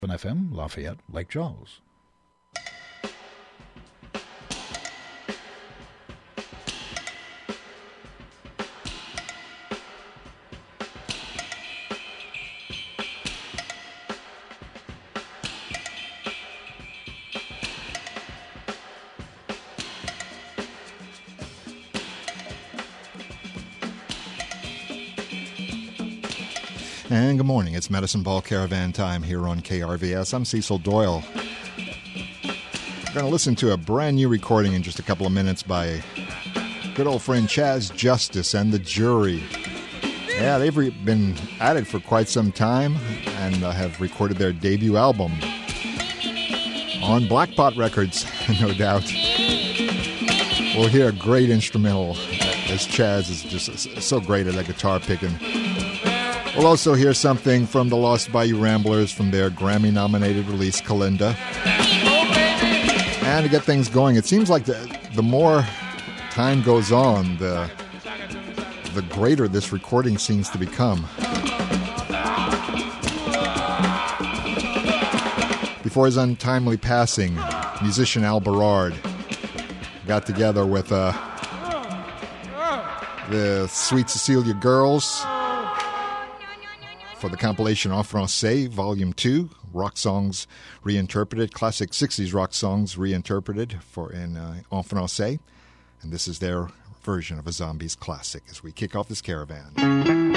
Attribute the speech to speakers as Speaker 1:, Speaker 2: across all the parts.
Speaker 1: FM, Lafayette, Lake Charles.
Speaker 2: And good morning. It's Medicine Ball Caravan time here on KRVS. I'm Cecil Doyle. We're going to listen to a brand new recording in just a couple of minutes by good old friend Chaz Justice and the Jury. Yeah, they've been at it for quite some time and have recorded their debut album on Black Pot Records, no doubt. We'll hear a great instrumental as Chaz is just so great at that guitar picking. We'll also hear something from the Lost Bayou Ramblers from their Grammy-nominated release, Kalinda. And to get things going, it seems like the more time goes on, the greater this recording seems to become. Before his untimely passing, musician Al Berard got together with the Sweet Cecilia Girls for the compilation En Francais, Volume 2, rock songs reinterpreted, classic 60s rock songs reinterpreted in En Francais. And this is their version of a Zombies classic as we kick off this caravan.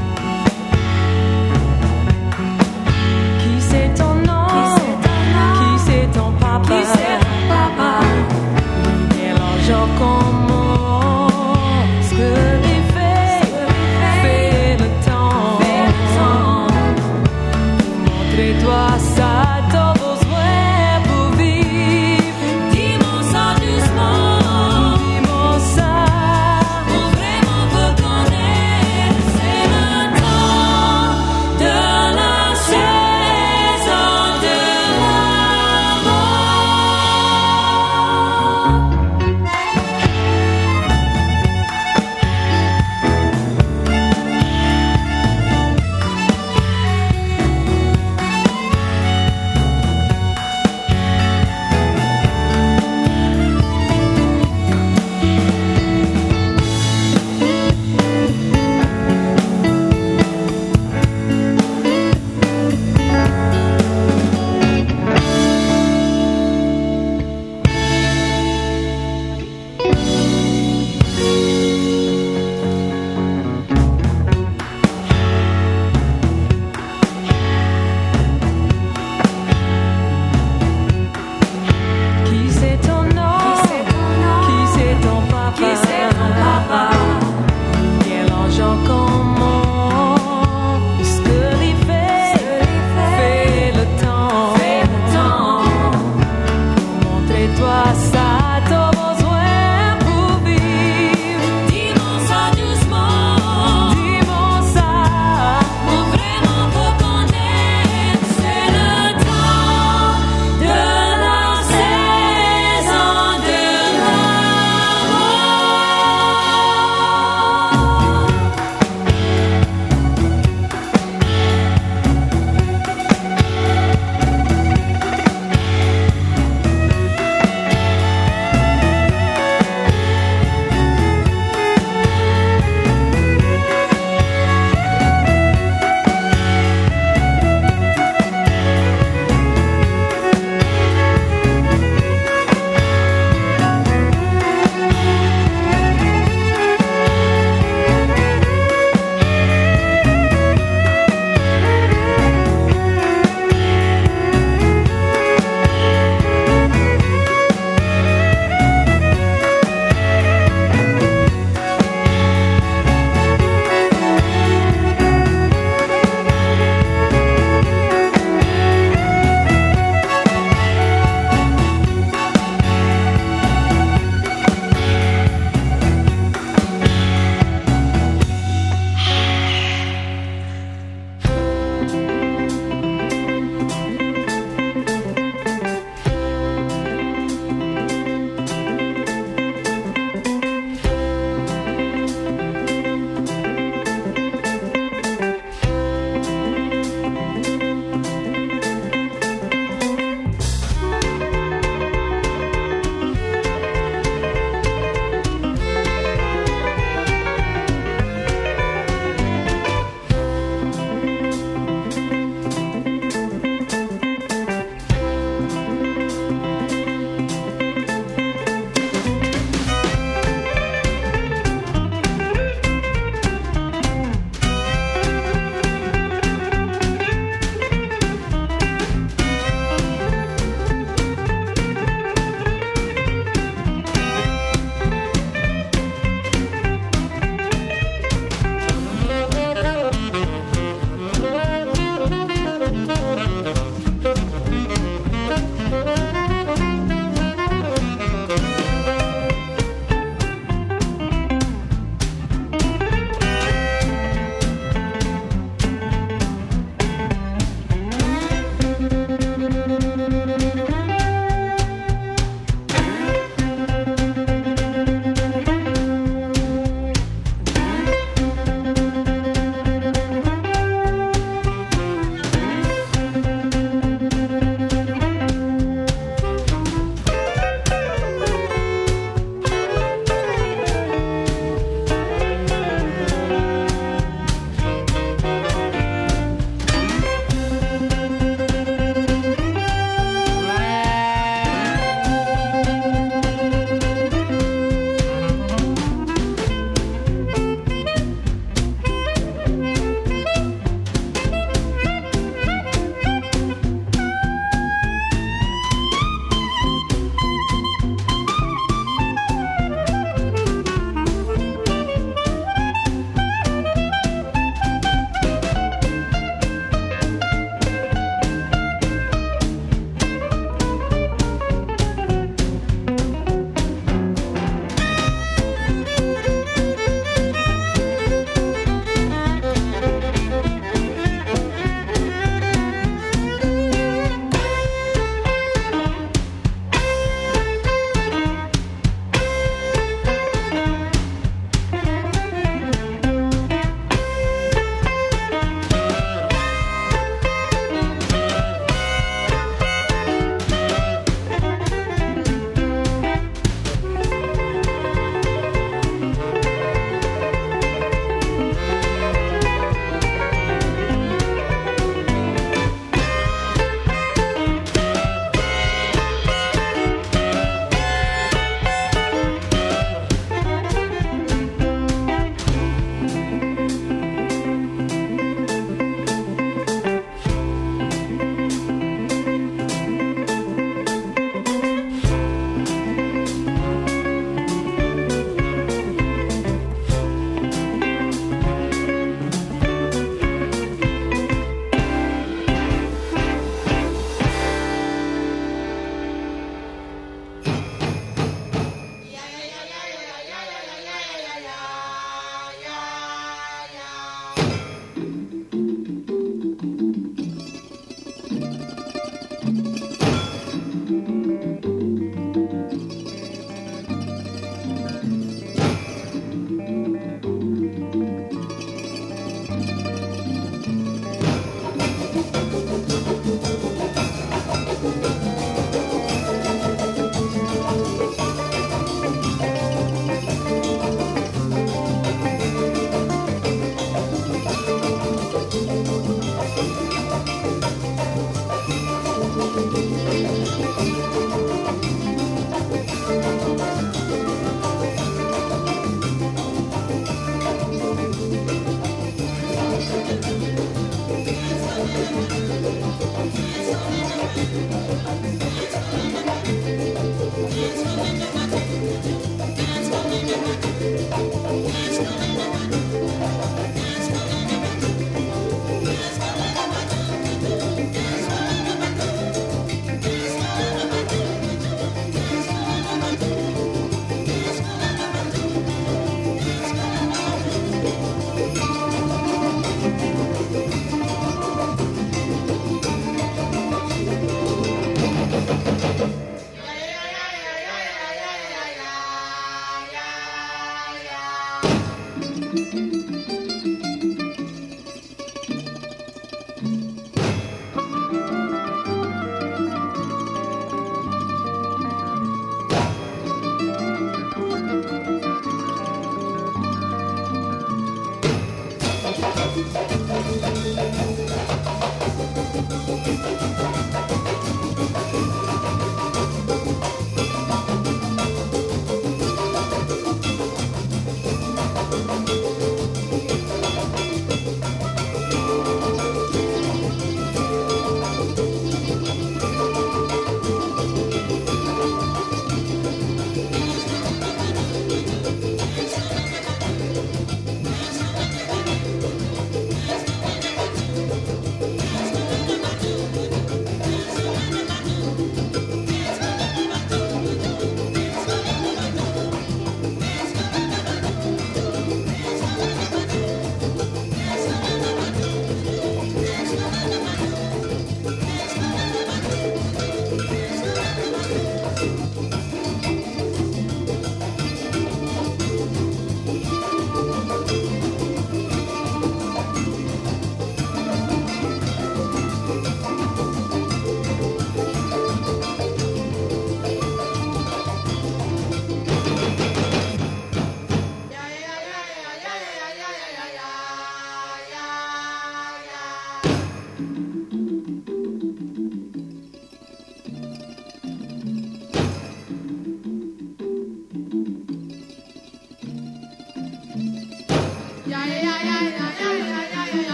Speaker 3: Qui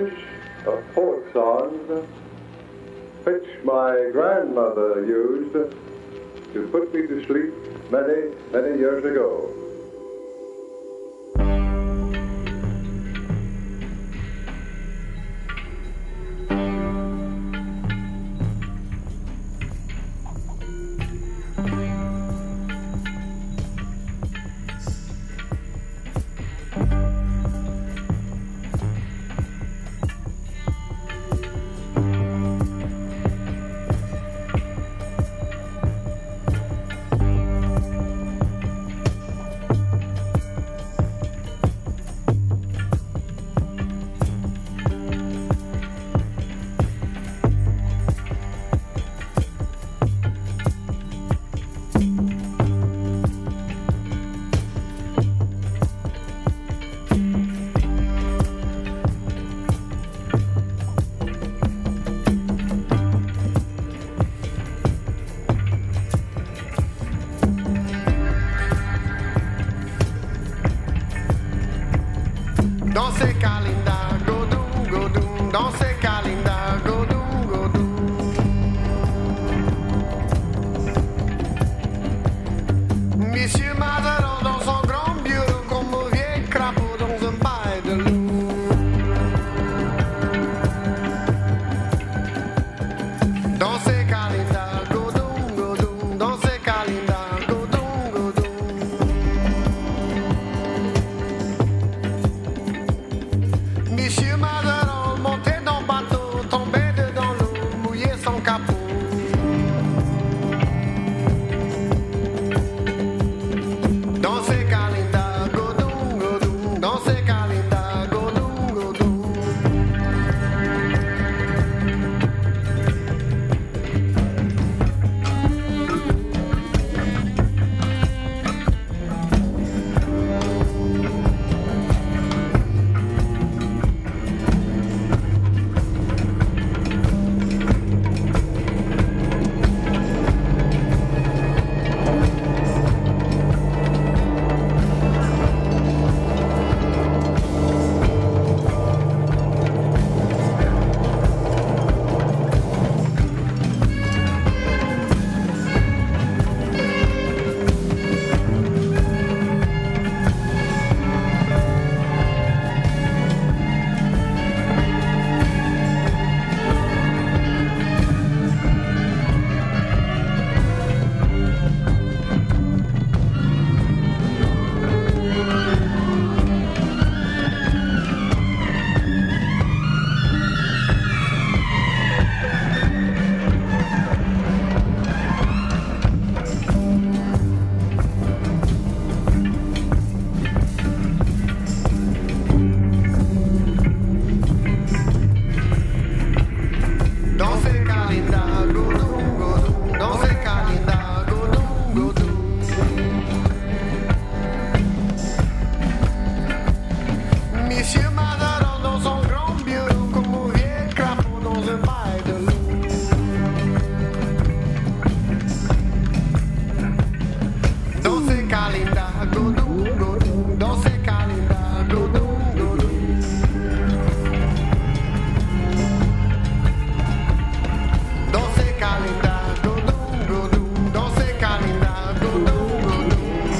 Speaker 3: series of folk songs which my grandmother used to put me to sleep many, many years ago.
Speaker 4: Danser Kalinda, godou, godou, danser Kalinda, godou, godou. Monsieur Mazarin dans son grand bureau comme un vieil crapaud dans un bail de loup. Danser Kalinda, godou, godou, danser Kalinda, godou, godou. Monsieur Mazarin montait dans le bateau, tombait dedans l'eau, mouillait son capot. Danser Kalinda, godou, godou, danser Kalinda, godou, godou. Danser Kalinda, godou, godou, danser Kalinda, godou, godou. Monsieur Mazarin dans son grand bureau comme un vieil crapaud dans un bail de loup. Danser Kalinda, godou, godou, danser Kalinda, godou, godou. Danser Kalinda, godou, godou, danser Kalinda, godou, godou.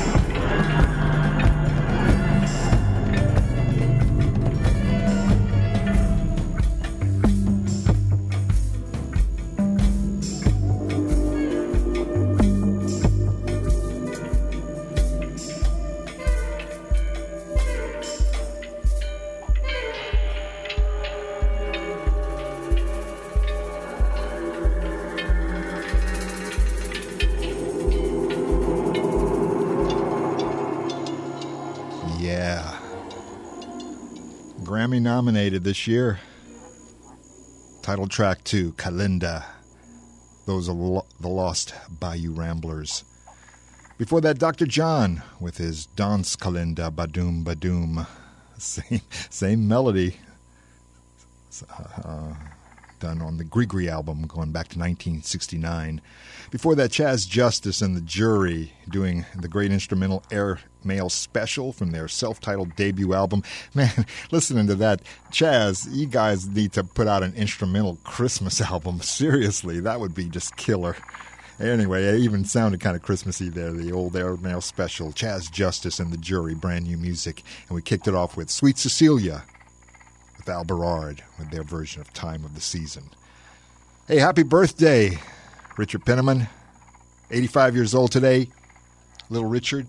Speaker 2: Yeah. Grammy nominated this year. Title track 2, Kalinda. Those are the Lost Bayou Ramblers. Before that, Dr. John with his Dance Kalinda, Badoom Badoom. Same melody. done on the Grigri album going back to 1969. Before that, Chaz Justice and the Jury doing the great instrumental Air Mail Special from their self-titled debut album. Man, listening to that, Chaz, you guys need to put out an instrumental Christmas album. Seriously, that would be just killer. Anyway, it even sounded kind of Christmassy there, the old Air Mail Special, Chaz Justice and the Jury, brand new music. And we kicked it off with Sweet Cecilia with Al Berard with their version of Time of the Season. Hey, happy birthday, Richard Penniman, 85 years old today. Little Richard.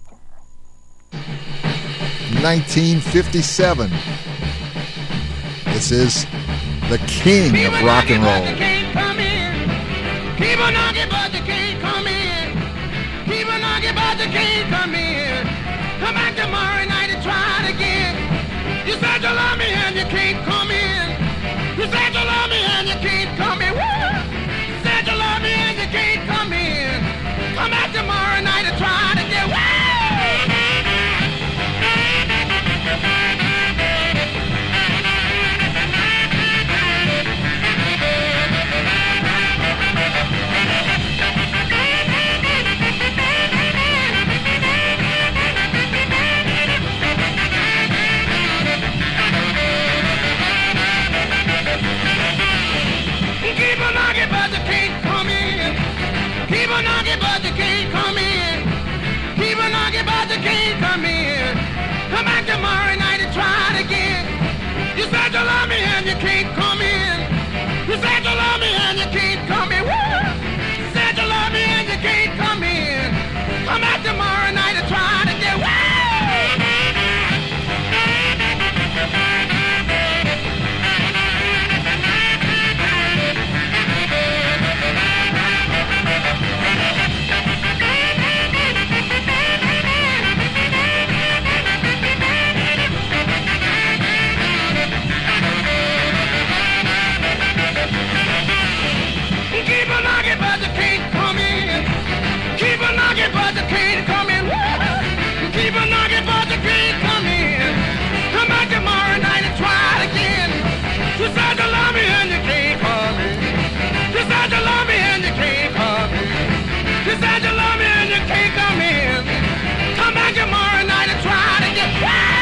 Speaker 2: 1957. This is the king of rock and roll.
Speaker 4: People knocking, but they can't come in. People knocking, but they can't come in. Come back tomorrow night and try it again. You said you love me and you can't come in. You said you love me and you can't come in. Woo! You said you love me and you can't come in. Come back tomorrow night and try it again. Woo! Keep on knocking, but they can't come in. Keep on knocking, but they can't come in. Keep on knocking, but they can't come in. Come back tomorrow night and try it again. You said you love me and you can't come in. You said you love me and you can't come in. Woo! You said you love me and you can't come in. Come back tomorrow night and try it again. Woo! Keep on knocking, but they can't come in. Keep on knocking, but they can't come in. Woo! Keep on knocking, but they can't come in. Come back tomorrow night and try it again. You said you love me and you can't come in. You said you love me and you can't come in. You said you love me and you can't come in. Come back tomorrow night and try it again. Woo!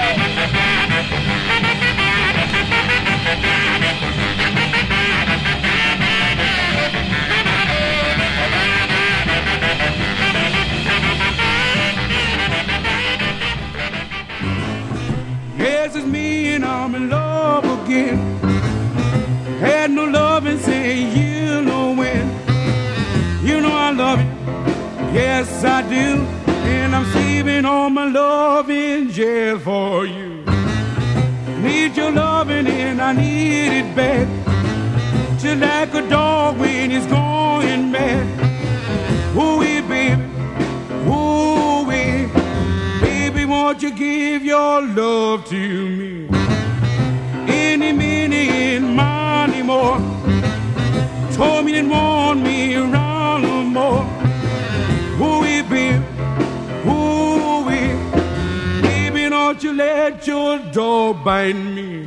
Speaker 5: Yes, it's me and I'm in love again. Had no love and say you know when. You know I love you, yes I do. And I'm saving all my love in jail for you. Need your loving and I need it bad. Just like a dog when he's going mad. Ooh-wee, baby, ooh-wee. Baby, won't you give your love to me? Any minute and money more. Told me you didn't want me around no more. Ooh-wee, baby, ooh-wee. Baby, don't you let your dog bite me.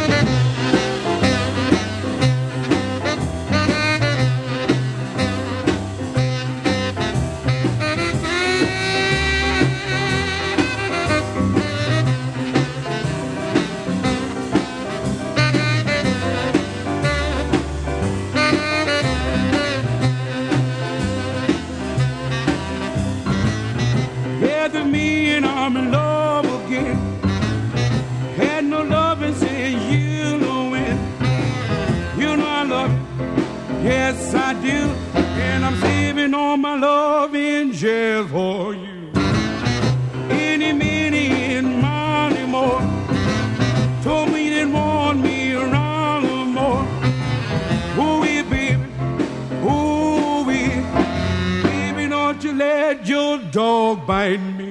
Speaker 5: I'm in love again. Had no love and say you know when. You know I love you, yes I do. And I'm saving all my love in jail for you. Any minute and money more. Told me you didn't want me around no more. Ooh-wee, baby, ooh-wee. Baby, don't you let your dog bite me.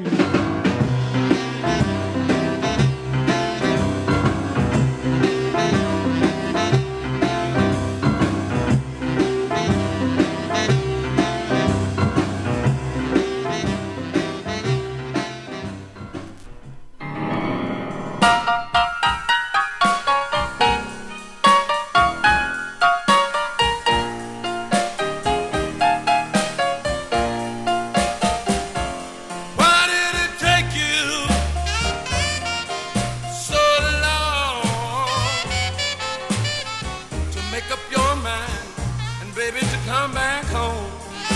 Speaker 5: baby, to come back home.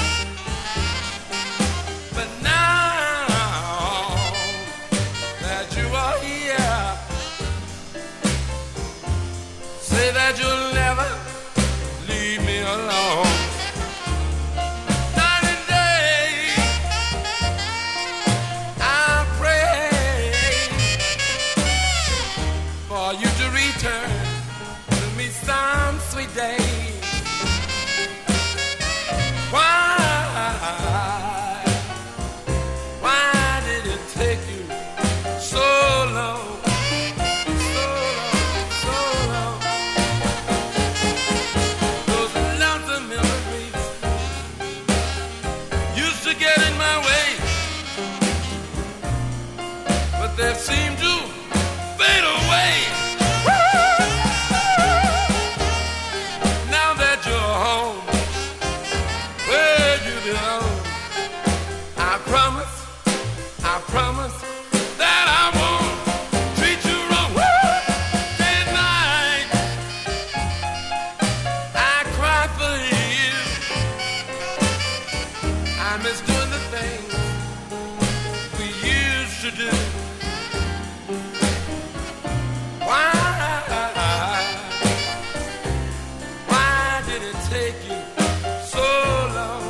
Speaker 5: But now that you are here, say that you'll never leave me alone. Night and day, I pray for you to return to me some sweet day. Why did it take you so long? So long. Those lots of memories used to get in my way, but they seem to fade away. Now that you're home, where you belong, I promise that I won't treat you wrong. Day and night, I cry for you. I miss doing the things we used to do. Why did it take you so long?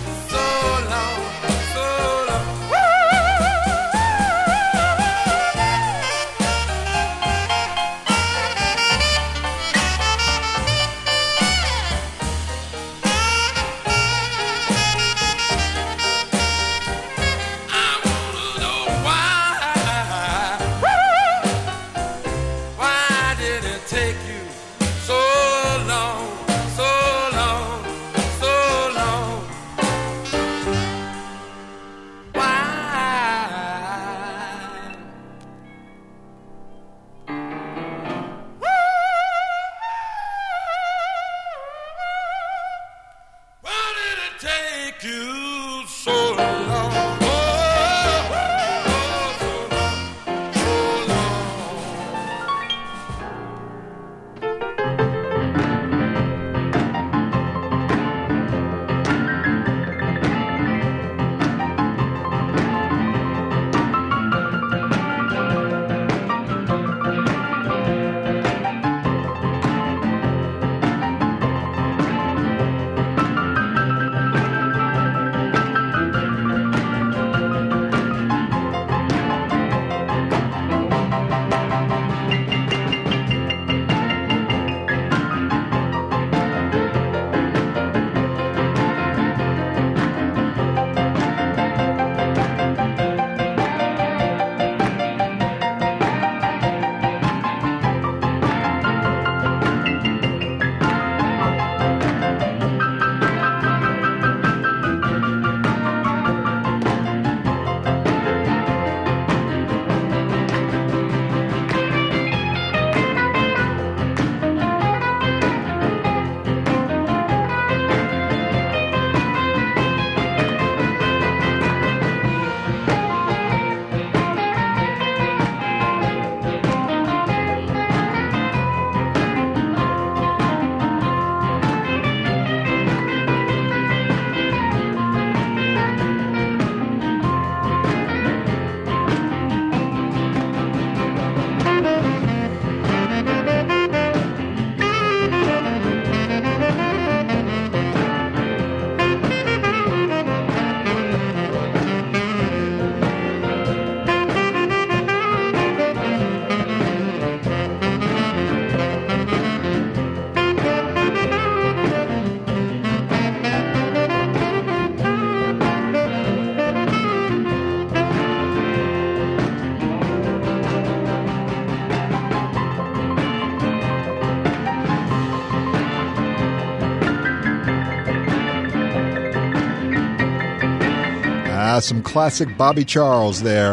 Speaker 2: Some classic Bobby Charles there.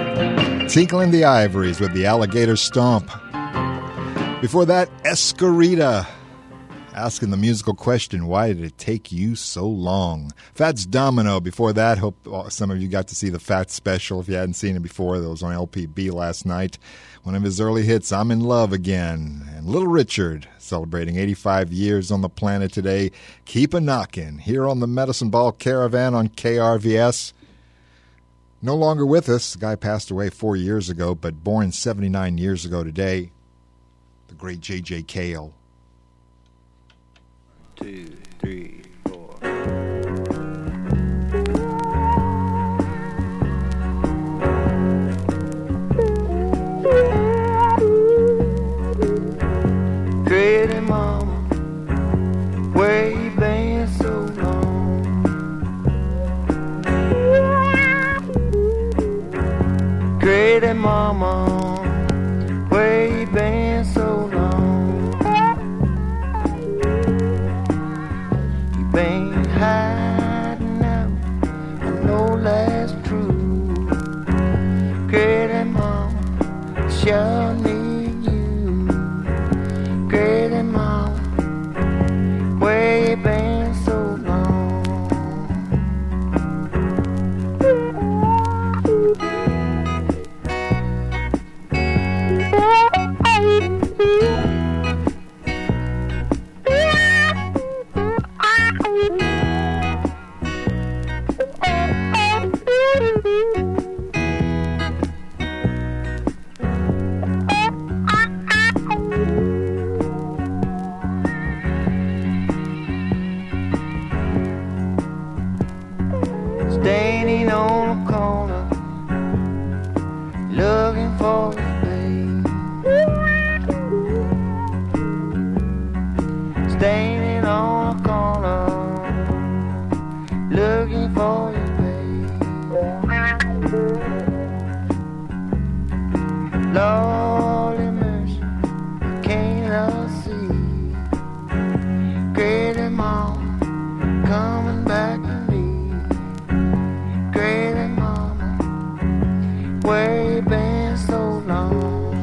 Speaker 2: Tinkling the Ivories with the Alligator Stomp. Before that, Escarita. asking the musical question, why did it take you so long? Fats Domino. Before that, hope some of you got to see the Fats special. If you hadn't seen it before, that was on LPB last night. One of his early hits, I'm in Love Again. And Little Richard, celebrating 85 years on the planet today. Keep a knockin' here on the Medicine Ball Caravan on KRVS. No longer with us. The guy passed away 4 years ago, but born 79 years ago today. The great J.J. Cale.
Speaker 6: 2, 3, 4. Pretty mama, where you been so long? Pretty mama, where you been so long? You been hiding out, I know that's true. Pretty mama, sure need you. Pretty mama, where you been so long? Standing on the corner, looking for you, babe. Standing on the corner, looking for you, babe. Lordy mercy, I cannot see. Great mama, coming back to me. Great mama, where you been so long?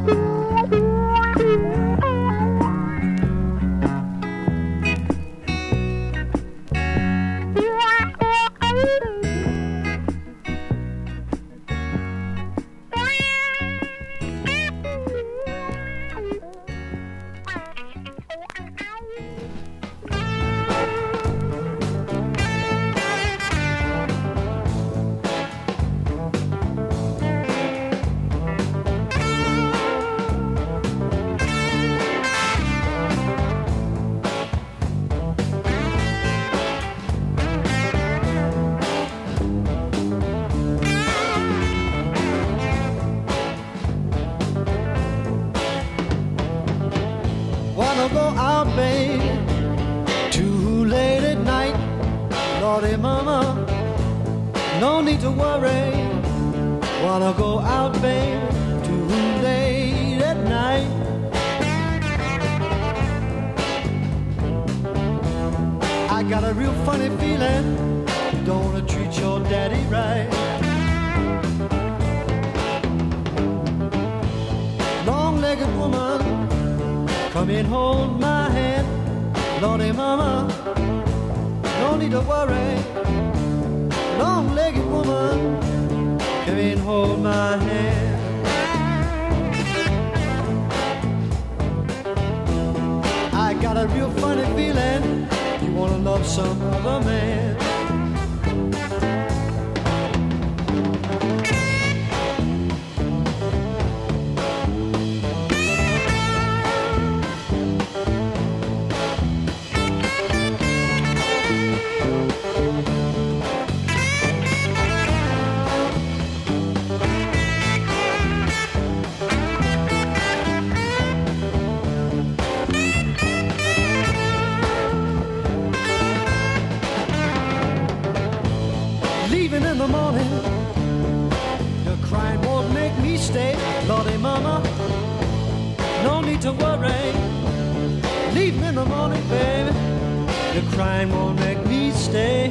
Speaker 7: Wanna go out, babe, too late at night. Lordy mama, no need to worry. Wanna go out, babe, too late at night. I got a real funny feeling, don't wanna treat your daddy right. Long-legged woman, come and hold my hand. Lordy mama, no need to worry. Long-legged woman, come and hold my hand. I got a real funny feeling, you wanna love some other man. Leaving in the morning, the crying won't make me stay. Lordy mama, no need to worry. Leaving in the morning, baby, the crying won't make me stay.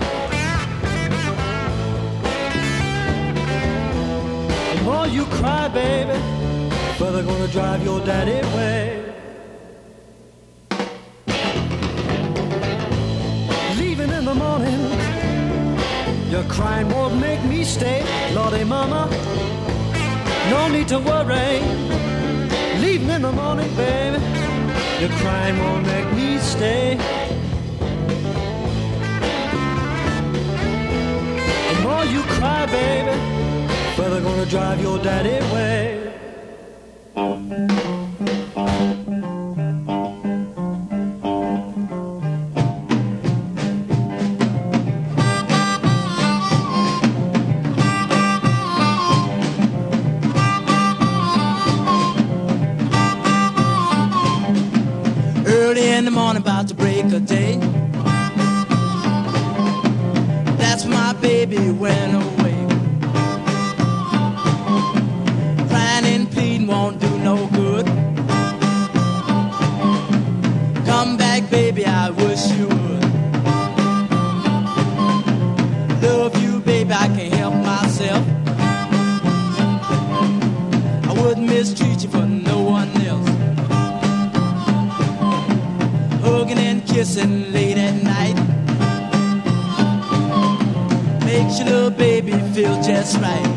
Speaker 7: The more you cry, baby, further gonna drive your daddy away. Your crying won't make me stay. Lordy mama, no need to worry. Leaving in the morning, baby. Your crying won't make me stay. The more you cry, baby, further gonna drive your daddy away.
Speaker 8: Early in the morning, about to break a day. That's when my baby went away. Crying and pleading won't do no good. Come back, baby, I wish you would. Love you, baby, I can't help myself. I wouldn't mistreat you for no one else. Hugging and kissing late at night makes your little baby feel just right.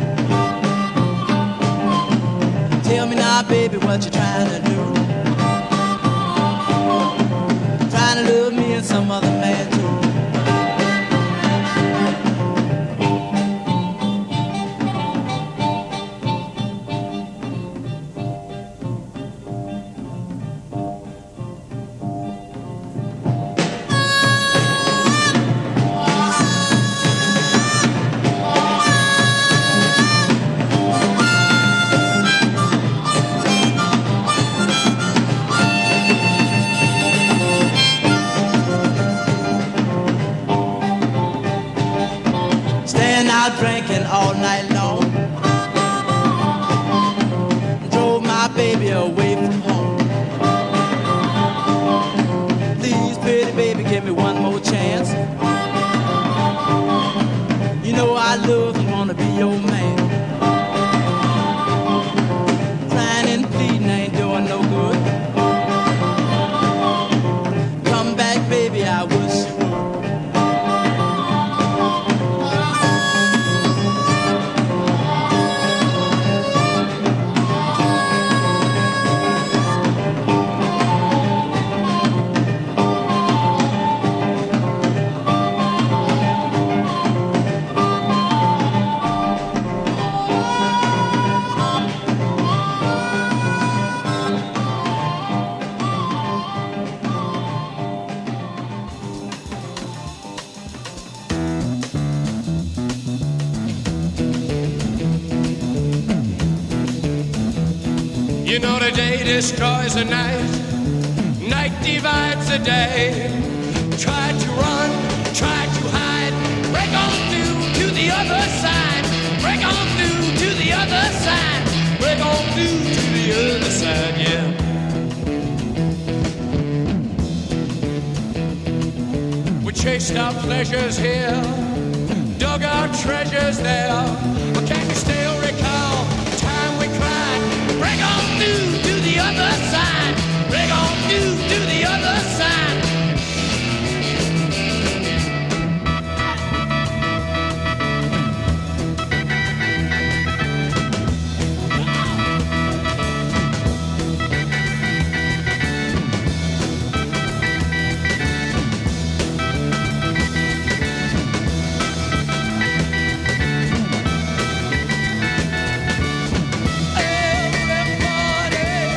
Speaker 8: Tell me now, baby, what you trying to do? Trying to love me and some other man too. Drinking all night long, drove my baby away from home. Please, pretty baby, give me one more chance. You know I love and wanna be your man. Crying and pleading ain't doing no good. Come back, baby, I wish you would.
Speaker 9: You know the day destroys the night, night divides the day. Try to run, try to hide, break on through to the other side, break on through to the other side, break on through to the other side, yeah. We chased our pleasures here, dug our treasures there, but can you still recall the time we cried? Break on through to the other side. Break on through to the other side. Everybody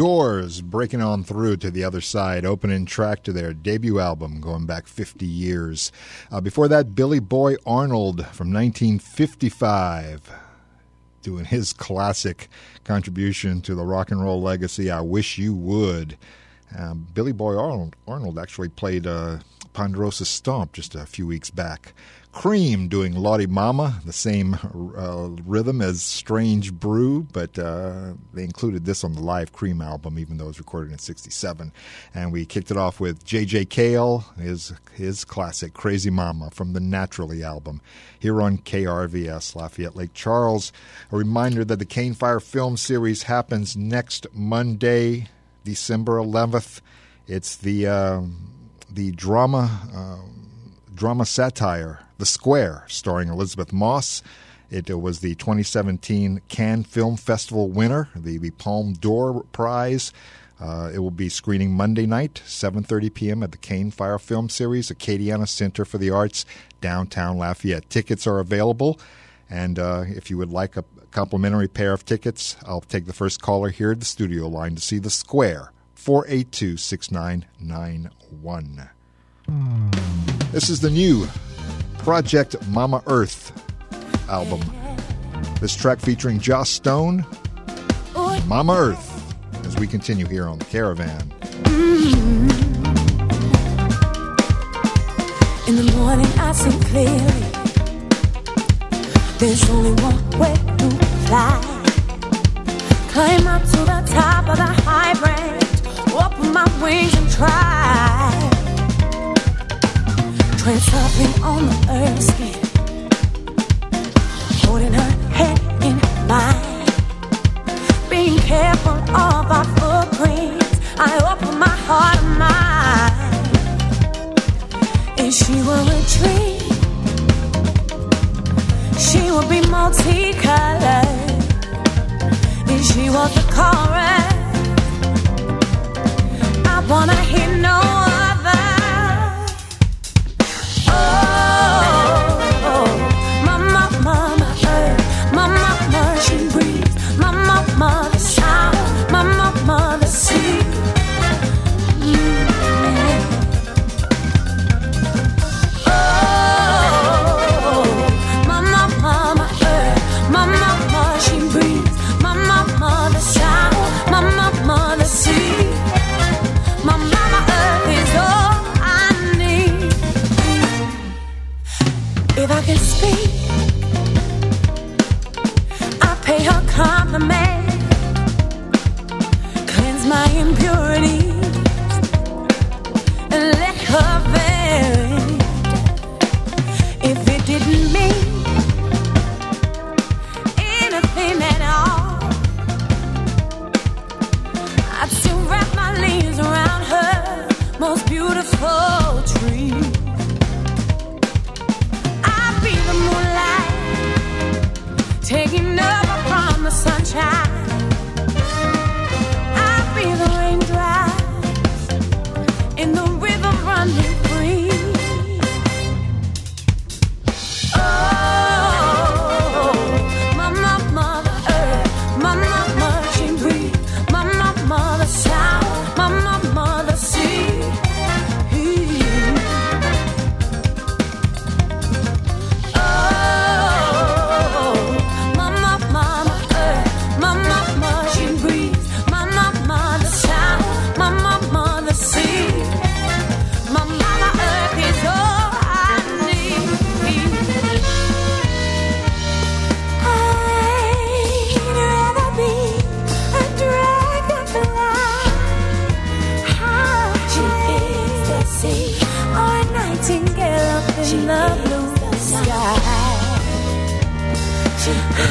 Speaker 2: Doors breaking on through to the other side, opening track to their debut album going back 50 years. Before that, Billy Boy Arnold from 1955 doing his classic contribution to the rock and roll legacy, I Wish You Would. Billy Boy Arnold actually played Ponderosa Stomp just a few weeks back. Cream doing Lottie Mama, the same rhythm as Strange Brew, but they included this on the live Cream album, even though it was recorded in '67. And we kicked it off with J.J. Cale, his classic Crazy Mama from the Naturally album, here on KRVS Lafayette Lake Charles. A reminder that the Cane Fire Film Series happens next Monday, December 11th. It's the drama satire, The Square, starring Elizabeth Moss. It was the 2017 Cannes Film Festival winner, the Palme d'Or Prize. It will be screening Monday night, 7:30 p.m. at the Cane Fire Film Series, Acadiana Center for the Arts, downtown Lafayette. Tickets are available, and if you would like a complimentary pair of tickets, I'll take the first caller here at the studio line to see The Square, 482-6991. This is the new Project Mama Earth album. This track featuring Joss Stone, Mama Earth, as we continue here on The Caravan.
Speaker 10: In the morning I see clearly, there's only one way to fly. Climb up to the top of the high branch, open my wings and try. Tread softly on the earth's skin, holding her head in mine. Being careful of our footprints, I open my heart and mind. If she were a tree, she would be multicolored. If she was a chorus, I wanna hear no other. Mother sound, mother sea. Oh, mama earth, mama she breathes. Mother sound, mother sea. Mama earth is all I need. If I can speak, I pay her compliment. My impurities and let her vary. If it didn't mean anything at all, I'd still wrap my leaves around her most beautiful tree. I'd be the moonlight taking over from the sunshine. The raindrops in the river running free. Oh, mother earth, mama she breathes. Mother sound, mother sea. Oh, mama earth, mama she breathes. Mother sound, mother sea. My mama earth is all I need. I'd rather be a dragonfly. She is the sea, or a nightingale up in the blue sky. She is the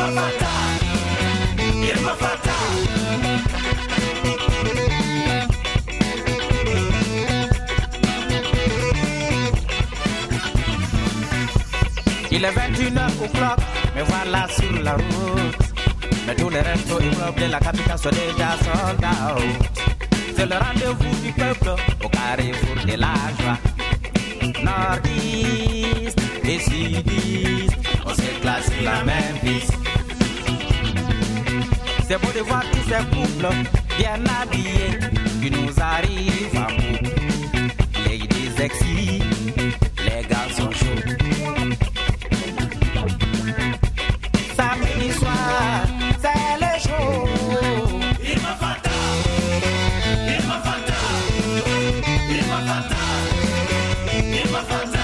Speaker 11: Il est 21h, me voilà sur la route. Mais tous les restos immeubles de la capitale sont déjà sold out. C'est le rendez-vous du peuple au carrefour de la joie. Nordiste et sudiste, on s'éclate sur la même piste. C'est beau de voir tous ces couples bien habillés qui nous arrivent à bout. Ladies sexy, les garçons chauds. Samedi soir, c'est le show. Il m'a fata, il m'a fata, il m'a fata, il m'a fata.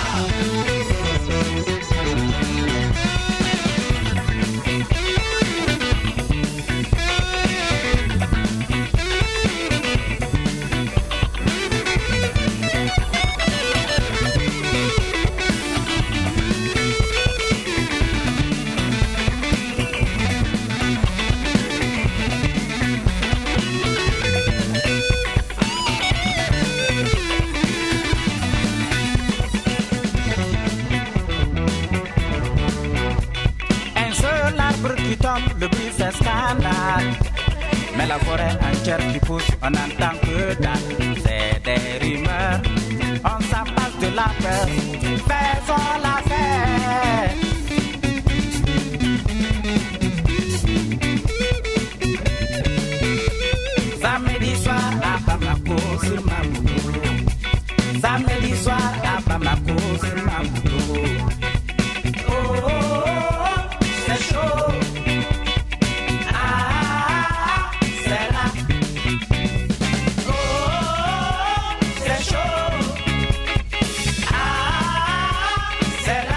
Speaker 11: Le bruit fait scandale, mais la forêt entière qui pousse, on n'entend que dalle. C'est des rumeurs, on s'en passe de la peur. Faisons la fête. Samedi soir à Bamako sur ma moto. Samedi soir à Bamako sur ma moto. Oh, oh, oh, c'est chaud. Said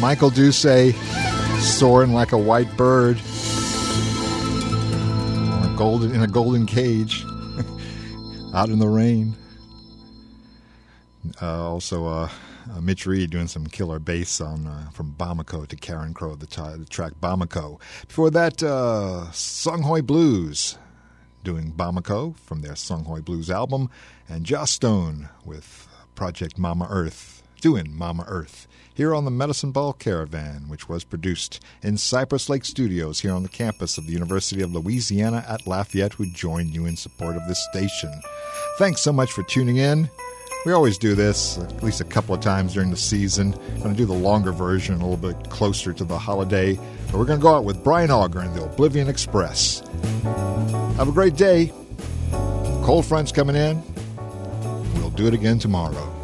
Speaker 2: Michael Dusay, soaring like a white bird in a golden cage, out in the rain. Also, Mitch Reed doing some killer bass on from Bamako to Karen Crow, the track Bamako. Before that, Songhoi Blues doing Bamako from their Songhoi Blues album, and Joss Stone with Project Mama Earth doing Mama Earth here on the Medicine Ball Caravan, which was produced in Cypress Lake Studios here on the campus of the University of Louisiana at Lafayette, who joined you in support of this station. Thanks so much for tuning in. We always do this at least a couple of times during the season. I'm going to do the longer version a little bit closer to the holiday. But we're going to go out with Brian Auger and the Oblivion Express. Have a great day. Cold front's coming in. We'll do it again tomorrow.